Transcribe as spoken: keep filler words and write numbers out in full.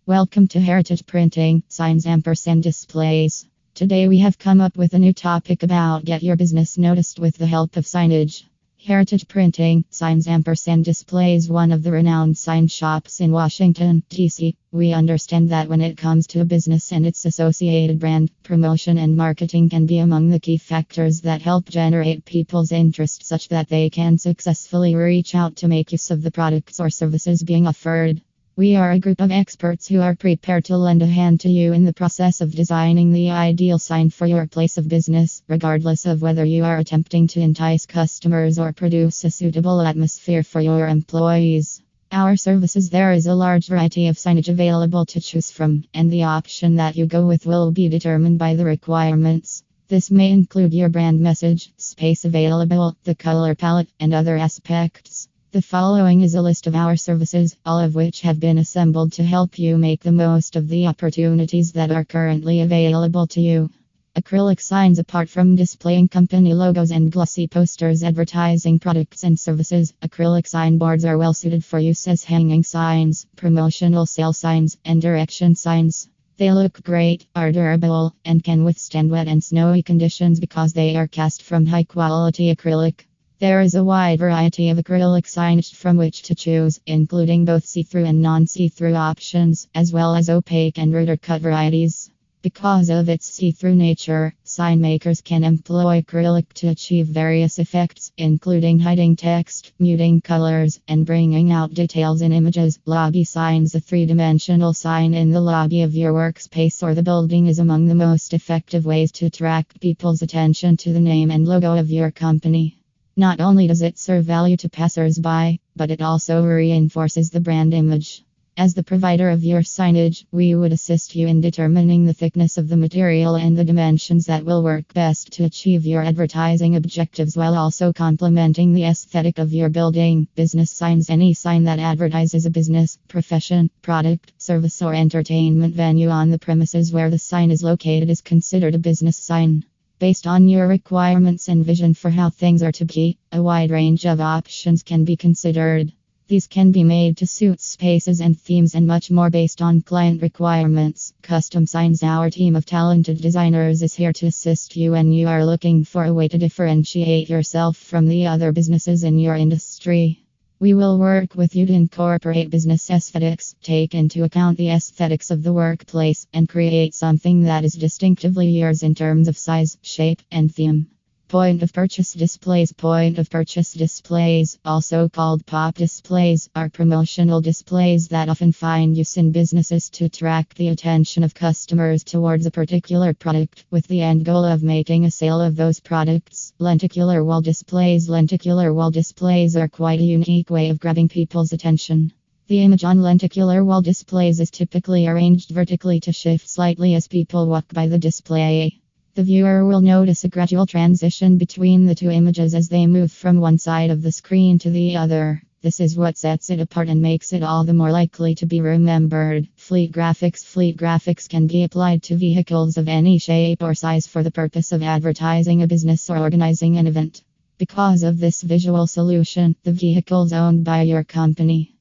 Welcome to Heritage Printing, Signs Ampersand Displays. Today we have come up with a new topic about get your business noticed with the help of signage. Heritage Printing, Signs Ampersand Displays, one of the renowned sign shops in Washington, D C We understand that when it comes to a business and its associated brand, promotion and marketing can be among the key factors that help generate people's interest such that they can successfully reach out to make use of the products or services being offered. We are a group of experts who are prepared to lend a hand to you in the process of designing the ideal sign for your place of business, regardless of whether you are attempting to entice customers or produce a suitable atmosphere for your employees. Our services: there is a large variety of signage available to choose from, and the option that you go with will be determined by the requirements. This may include your brand message, space available, the color palette, and other aspects. The following is a list of our services, all of which have been assembled to help you make the most of the opportunities that are currently available to you. Acrylic signs. Apart from displaying company logos and glossy posters advertising products and services, acrylic signboards are well suited for use as hanging signs, promotional sale signs, and direction signs. They look great, are durable, and can withstand wet and snowy conditions because they are cast from high quality acrylic. There is a wide variety of acrylic signage from which to choose, including both see-through and non-see-through options, as well as opaque and router cut varieties. Because of its see-through nature, sign makers can employ acrylic to achieve various effects, including hiding text, muting colors, and bringing out details in images. Lobby signs. A three-dimensional sign in the lobby of your workspace or the building is among the most effective ways to attract people's attention to the name and logo of your company. Not only does it serve value to passers-by, but it also reinforces the brand image. As the provider of your signage, we would assist you in determining the thickness of the material and the dimensions that will work best to achieve your advertising objectives while also complementing the aesthetic of your building. Business signs. Any sign that advertises a business, profession, product, service, or entertainment venue on the premises where the sign is located is considered a business sign. Based on your requirements and vision for how things are to be, a wide range of options can be considered. These can be made to suit spaces and themes and much more based on client requirements. Custom signs. Our team of talented designers is here to assist you when you are looking for a way to differentiate yourself from the other businesses in your industry. We will work with you to incorporate business aesthetics, take into account the aesthetics of the workplace, and create something that is distinctively yours in terms of size, shape, and theme. Point of purchase displays. Point of purchase displays, also called pop displays, are promotional displays that often find use in businesses to attract the attention of customers towards a particular product, with the end goal of making a sale of those products. Lenticular wall displays. Lenticular wall displays are quite a unique way of grabbing people's attention. The image on lenticular wall displays is typically arranged vertically to shift slightly as people walk by the display. The viewer will notice a gradual transition between the two images as they move from one side of the screen to the other. This is what sets it apart and makes it all the more likely to be remembered. Fleet graphics. Fleet graphics can be applied to vehicles of any shape or size for the purpose of advertising a business or organizing an event. Because of this visual solution, the vehicles owned by your company